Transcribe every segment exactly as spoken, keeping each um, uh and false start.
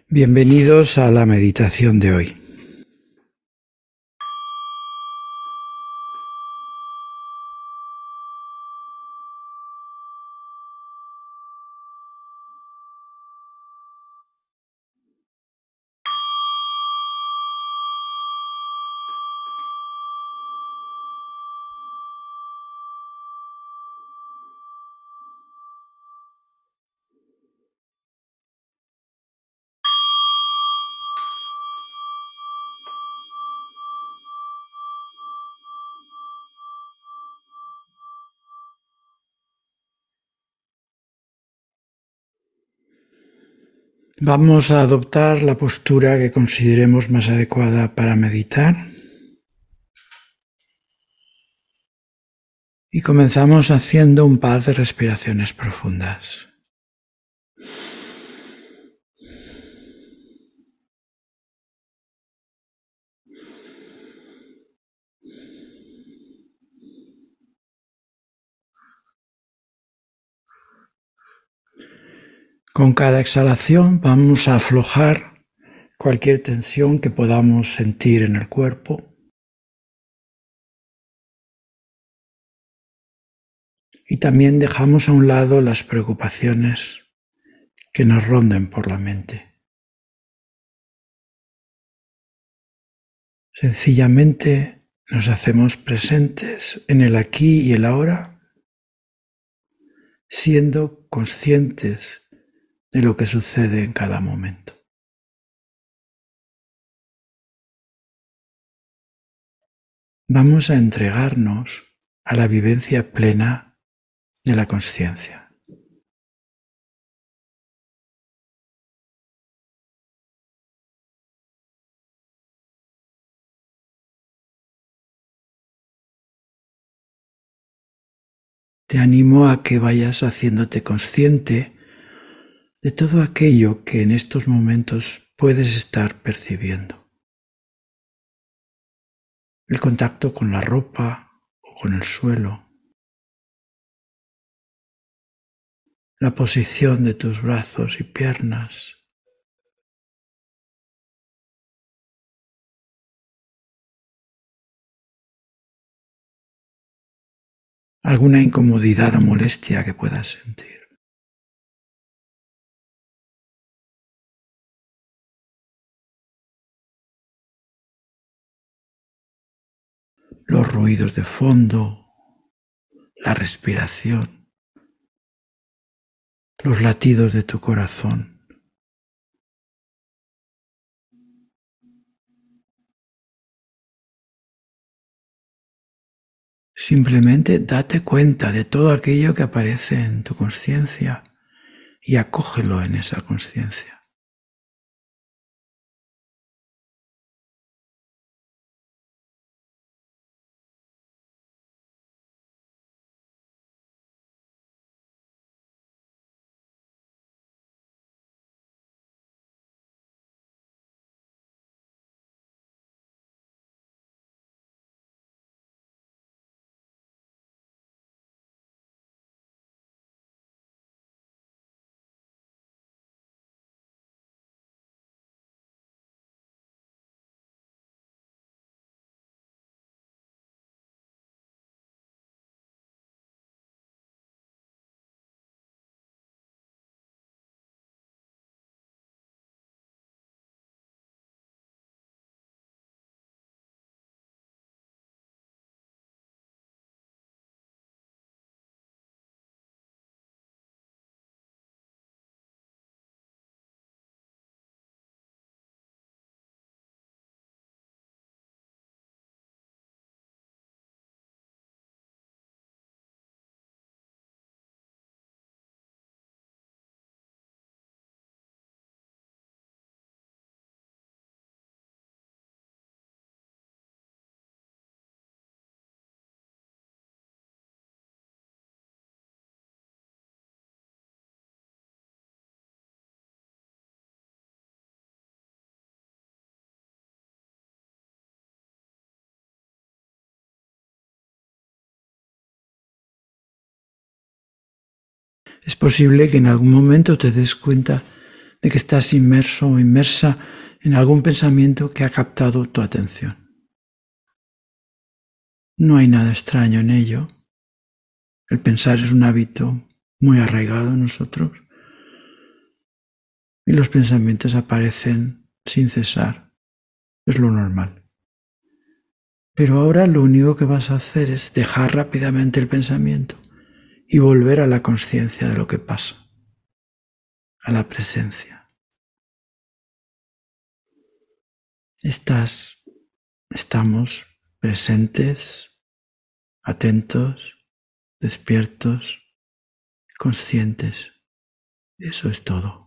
Bienvenidos a la meditación de hoy. Vamos a adoptar la postura que consideremos más adecuada para meditar. Y comenzamos haciendo un par de respiraciones profundas. Con cada exhalación vamos a aflojar cualquier tensión que podamos sentir en el cuerpo. Y también dejamos a un lado las preocupaciones que nos ronden por la mente. Sencillamente nos hacemos presentes en el aquí y el ahora, siendo conscientes de lo que sucede en cada momento. Vamos a entregarnos a la vivencia plena de la consciencia. Te animo a que vayas haciéndote consciente de todo aquello que en estos momentos puedes estar percibiendo. El contacto con la ropa o con el suelo, la posición de tus brazos y piernas, alguna incomodidad o molestia que puedas sentir. Los ruidos de fondo, la respiración, los latidos de tu corazón. Simplemente date cuenta de todo aquello que aparece en tu conciencia y acógelo en esa conciencia. Es posible que en algún momento te des cuenta de que estás inmerso o inmersa en algún pensamiento que ha captado tu atención. No hay nada extraño en ello. El pensar es un hábito muy arraigado en nosotros y los pensamientos aparecen sin cesar. Es lo normal. Pero ahora lo único que vas a hacer es dejar rápidamente el pensamiento y volver a la conciencia de lo que pasa, a la presencia. Estás, estamos presentes, atentos, despiertos, conscientes. Eso es todo.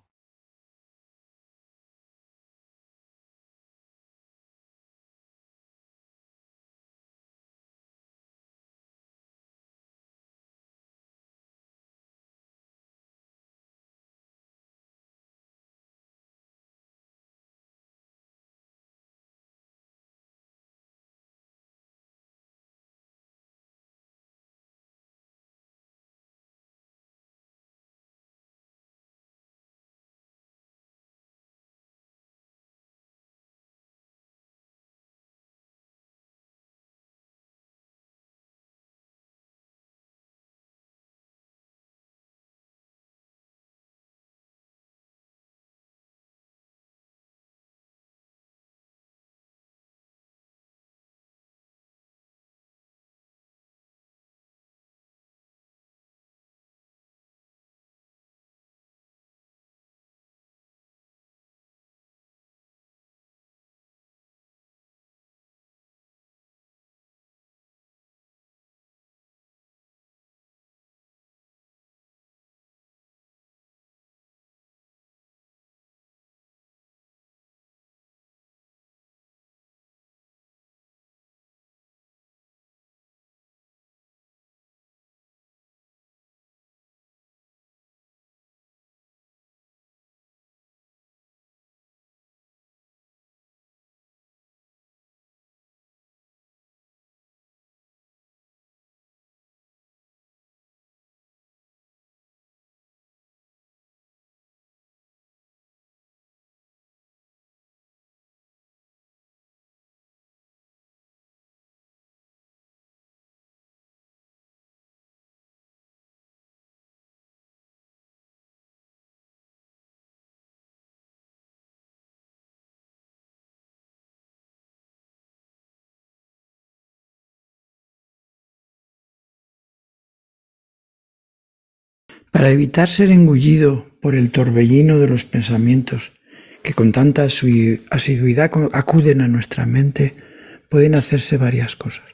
Para evitar ser engullido por el torbellino de los pensamientos que con tanta asiduidad acuden a nuestra mente, pueden hacerse varias cosas.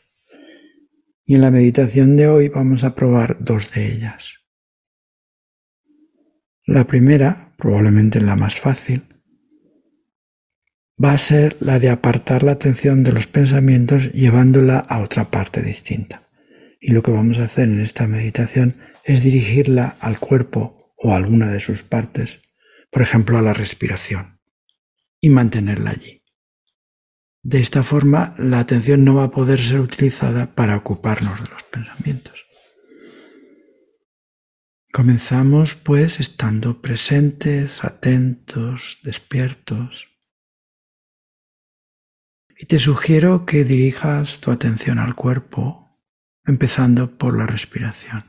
Y en la meditación de hoy vamos a probar dos de ellas. La primera, probablemente la más fácil, va a ser la de apartar la atención de los pensamientos llevándola a otra parte distinta. Y lo que vamos a hacer en esta meditación es dirigirla al cuerpo o a alguna de sus partes, por ejemplo a la respiración, y mantenerla allí. De esta forma, la atención no va a poder ser utilizada para ocuparnos de los pensamientos. Comenzamos pues estando presentes, atentos, despiertos. Y te sugiero que dirijas tu atención al cuerpo, empezando por la respiración.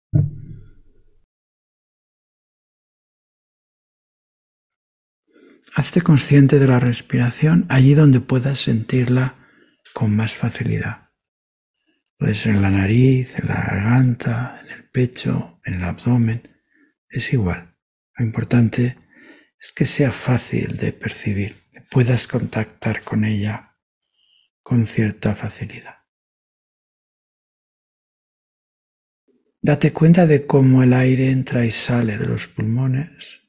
Hazte consciente de la respiración allí donde puedas sentirla con más facilidad. Puede ser en la nariz, en la garganta, en el pecho, en el abdomen. Es igual. Lo importante es que sea fácil de percibir, que puedas contactar con ella con cierta facilidad. Date cuenta de cómo el aire entra y sale de los pulmones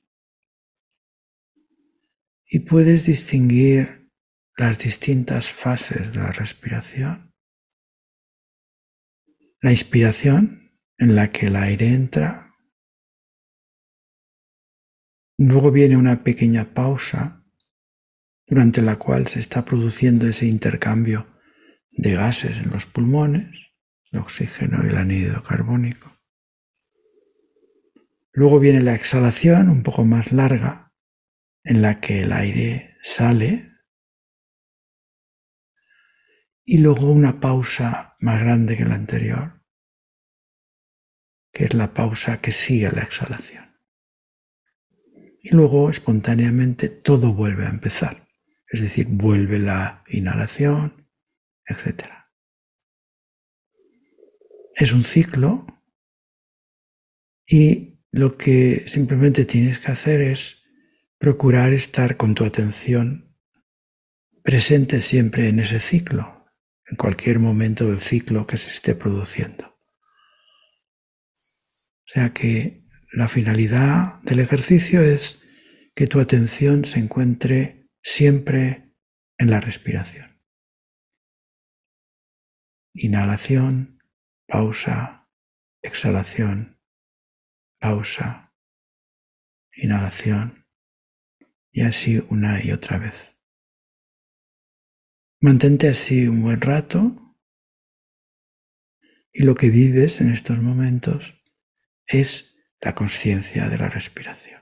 y puedes distinguir las distintas fases de la respiración. La inspiración, en la que el aire entra. Luego viene una pequeña pausa durante la cual se está produciendo ese intercambio de gases en los pulmones, el oxígeno y el anhídrido carbónico. Luego viene la exhalación, un poco más larga, en la que el aire sale y luego una pausa más grande que la anterior, que es la pausa que sigue la exhalación. Y luego espontáneamente todo vuelve a empezar, es decir, vuelve la inhalación, etcétera. Es un ciclo y lo que simplemente tienes que hacer es procurar estar con tu atención presente siempre en ese ciclo, en cualquier momento del ciclo que se esté produciendo. O sea que la finalidad del ejercicio es que tu atención se encuentre siempre en la respiración. Inhalación, pausa, exhalación, pausa, inhalación, y así una y otra vez. Mantente así un buen rato y lo que vives en estos momentos es la conciencia de la respiración.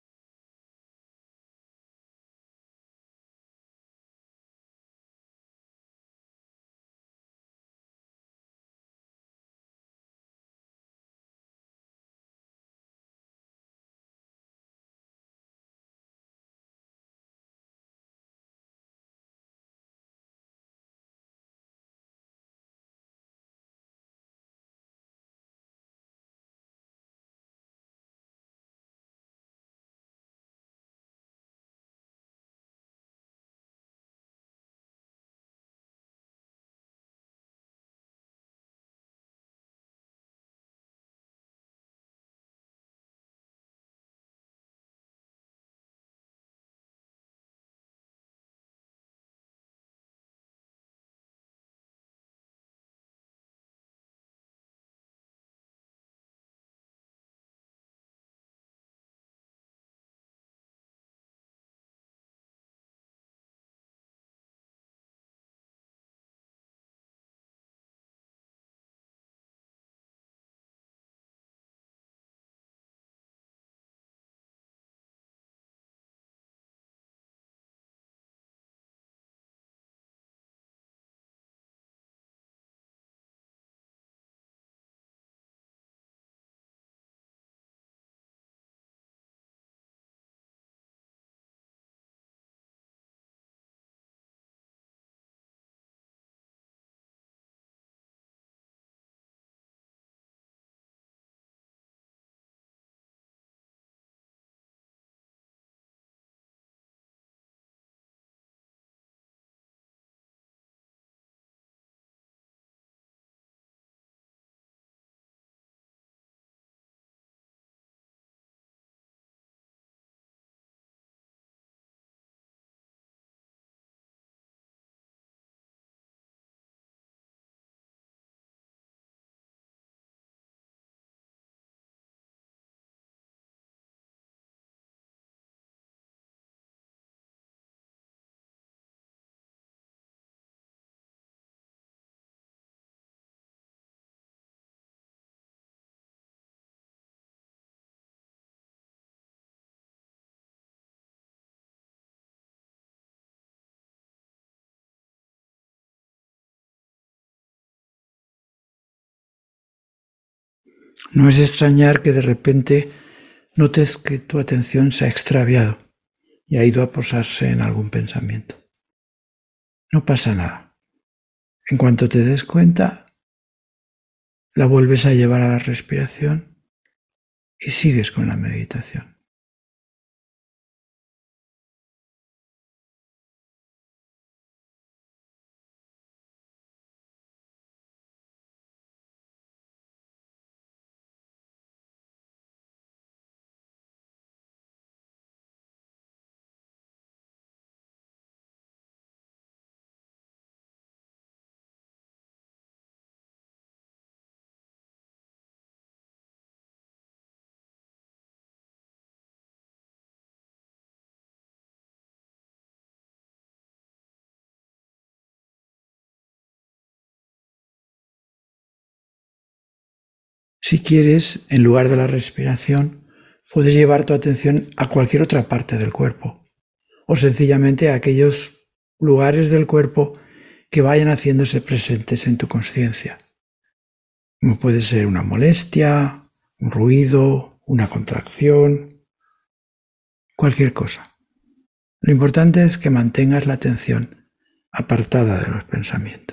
No es extrañar que de repente notes que tu atención se ha extraviado y ha ido a posarse en algún pensamiento. No pasa nada. En cuanto te des cuenta, la vuelves a llevar a la respiración y sigues con la meditación. Si quieres, en lugar de la respiración, puedes llevar tu atención a cualquier otra parte del cuerpo. o sencillamente aquellos lugares del cuerpo que vayan haciéndose presentes en tu consciencia. Como puede ser una molestia, un ruido, una contracción, cualquier cosa. Lo importante es que mantengas la atención apartada de los pensamientos.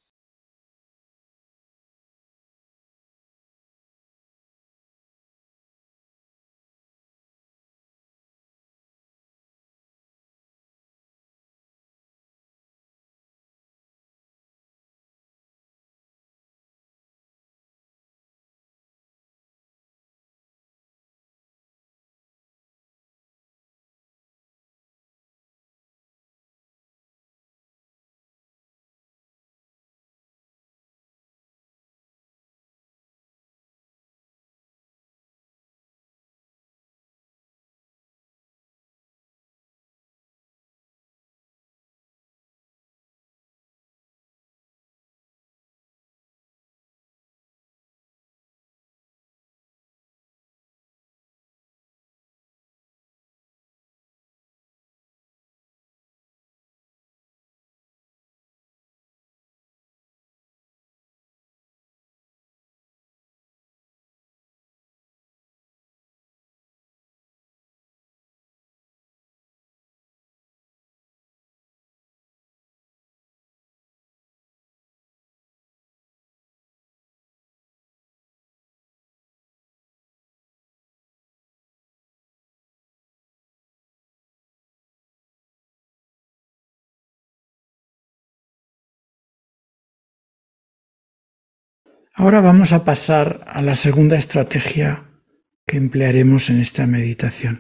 Ahora vamos a pasar a la segunda estrategia que emplearemos en esta meditación.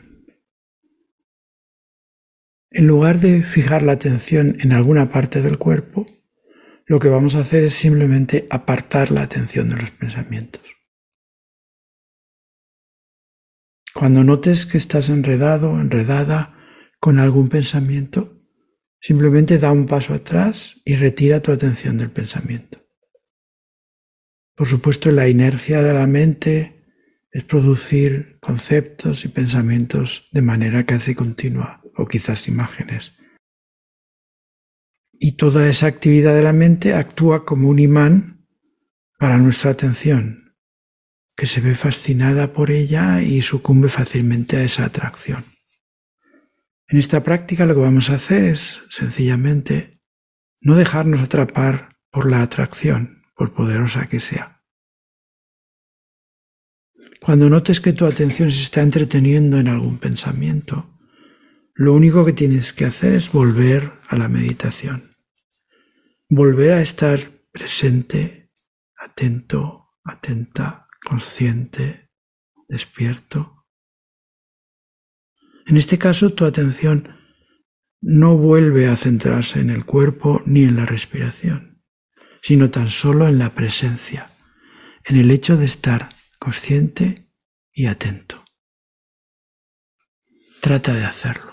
En lugar de fijar la atención en alguna parte del cuerpo, lo que vamos a hacer es simplemente apartar la atención de los pensamientos. Cuando notes que estás enredado, enredada con algún pensamiento, simplemente da un paso atrás y retira tu atención del pensamiento. Por supuesto, la inercia de la mente es producir conceptos y pensamientos de manera casi continua, o quizás imágenes. Y toda esa actividad de la mente actúa como un imán para nuestra atención, que se ve fascinada por ella y sucumbe fácilmente a esa atracción. En esta práctica lo que vamos a hacer es sencillamente no dejarnos atrapar por la atracción, por poderosa que sea. Cuando notes que tu atención se está entreteniendo en algún pensamiento, lo único que tienes que hacer es volver a la meditación. Volver a estar presente, atento, atenta, consciente, despierto. En este caso, tu atención no vuelve a centrarse en el cuerpo ni en la respiración, sino tan solo en la presencia, en el hecho de estar consciente y atento. Trata de hacerlo.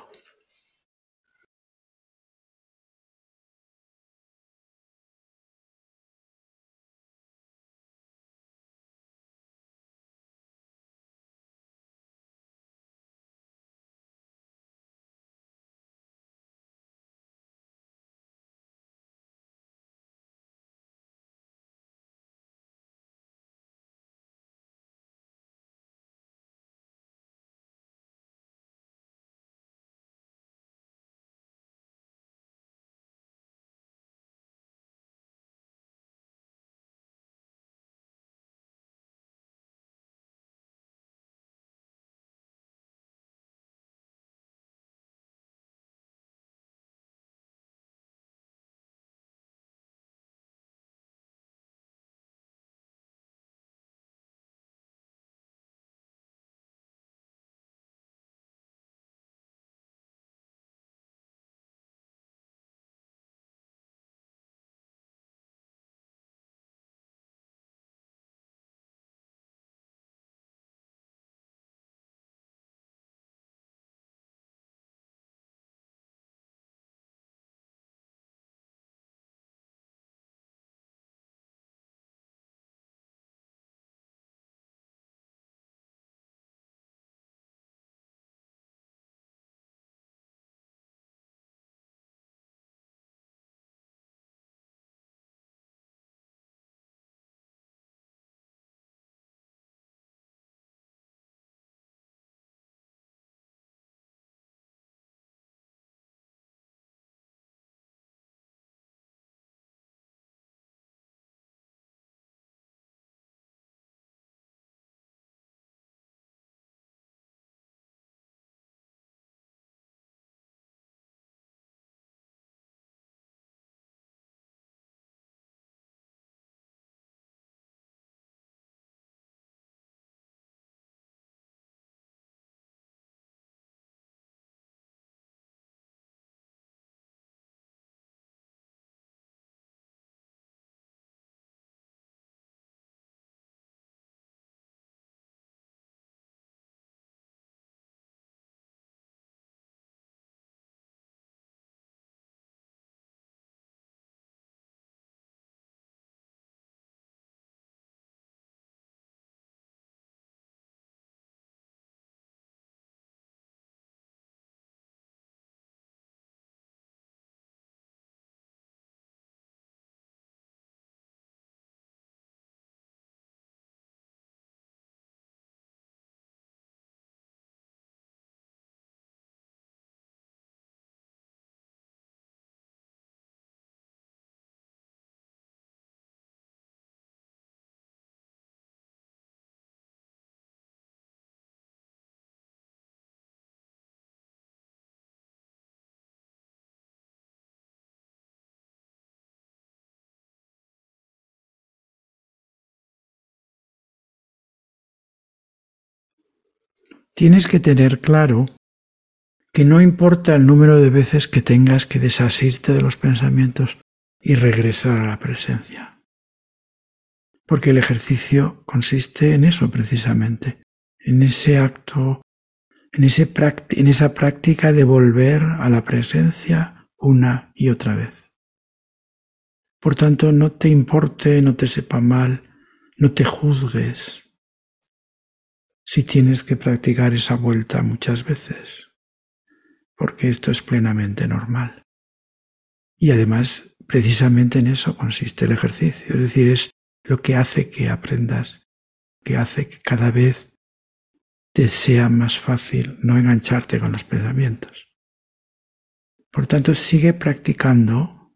tienes que tener claro que no importa el número de veces que tengas que desasirte de los pensamientos y regresar a la presencia. Porque el ejercicio consiste en eso precisamente, en ese acto, en, ese en esa práctica de volver a la presencia una y otra vez. Por tanto, no te importe, no te sepa mal, no te juzgues si tienes que practicar esa vuelta muchas veces, porque esto es plenamente normal. Y además, precisamente en eso consiste el ejercicio, es decir, es lo que hace que aprendas, que hace que cada vez te sea más fácil no engancharte con los pensamientos. Por tanto, sigue practicando.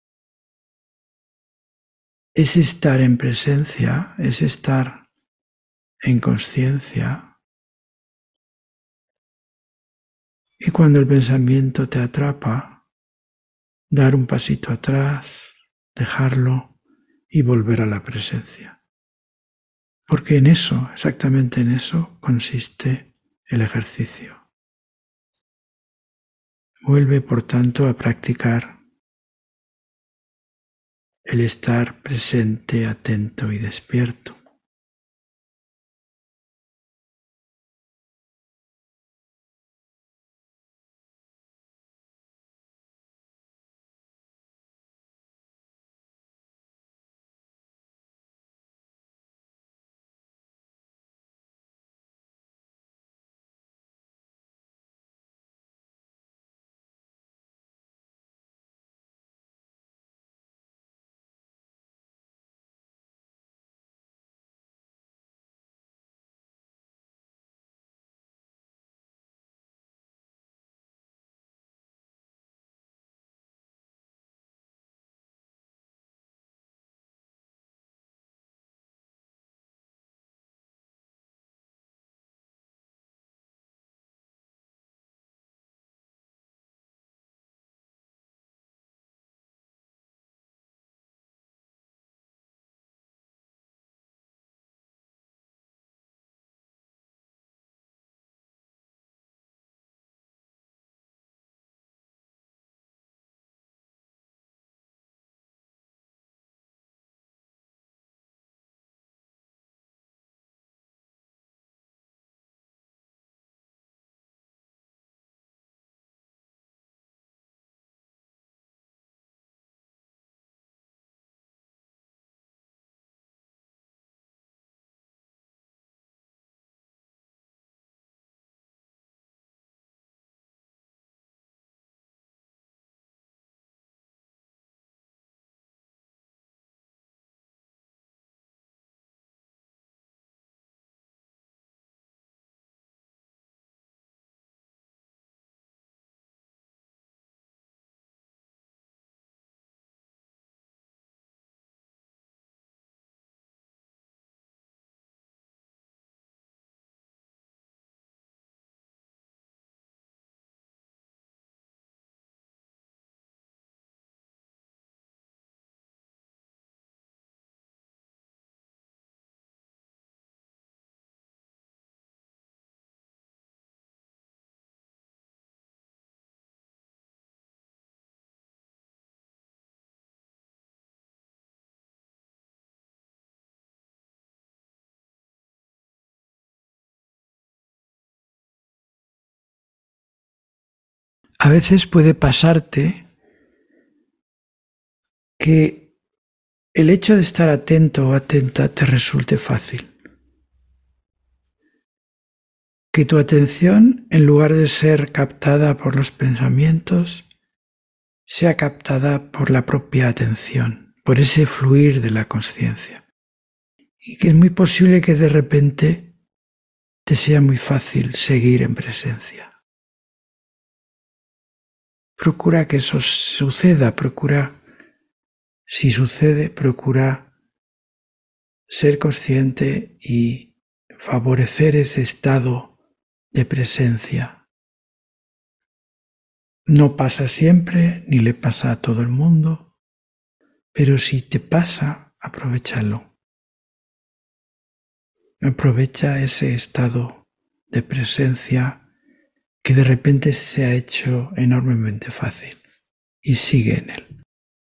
Es estar en presencia, es estar en consciencia. Y cuando el pensamiento te atrapa, dar un pasito atrás, dejarlo y volver a la presencia. Porque en eso, exactamente en eso, consiste el ejercicio. Vuelve, por tanto, a practicar el estar presente, atento y despierto. A veces puede pasarte que el hecho de estar atento o atenta te resulte fácil. Que tu atención, en lugar de ser captada por los pensamientos, sea captada por la propia atención, por ese fluir de la conciencia. Y que es muy posible que de repente te sea muy fácil seguir en presencia. Procura que eso suceda, procura, si sucede, procura ser consciente y favorecer ese estado de presencia. No pasa siempre, ni le pasa a todo el mundo, pero si te pasa, aprovéchalo. Aprovecha ese estado de presencia que de repente se ha hecho enormemente fácil y sigue en él.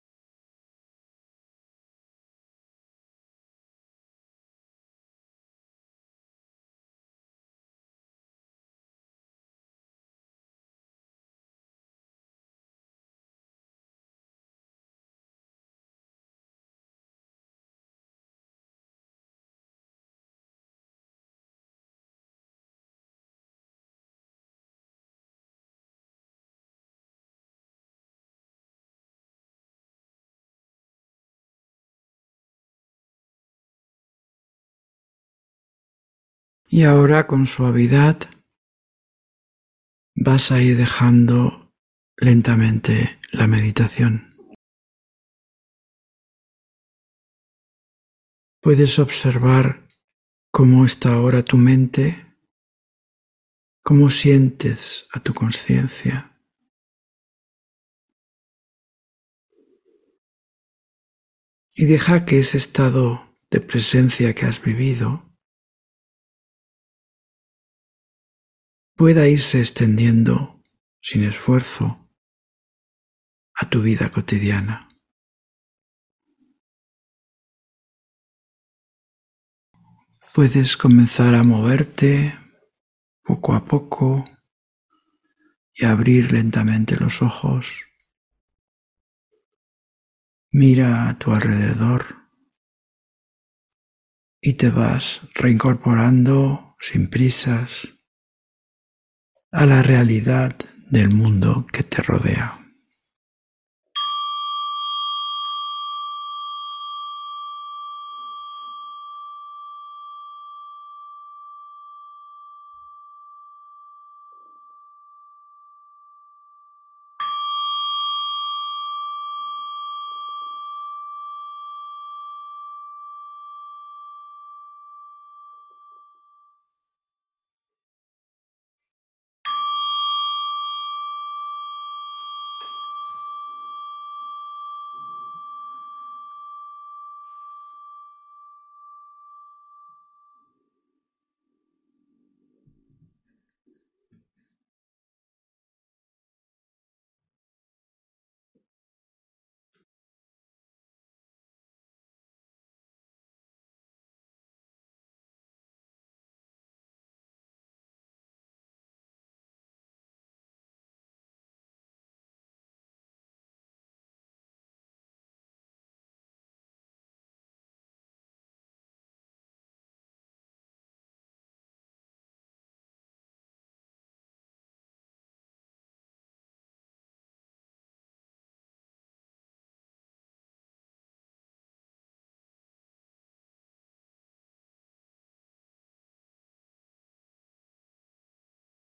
Y ahora con suavidad vas a ir dejando lentamente la meditación. Puedes observar cómo está ahora tu mente, cómo sientes a tu conciencia. Y deja que ese estado de presencia que has vivido pueda irse extendiendo sin esfuerzo a tu vida cotidiana. Puedes comenzar a moverte poco a poco y abrir lentamente los ojos. Mira a tu alrededor y te vas reincorporando sin prisas a la realidad del mundo que te rodea.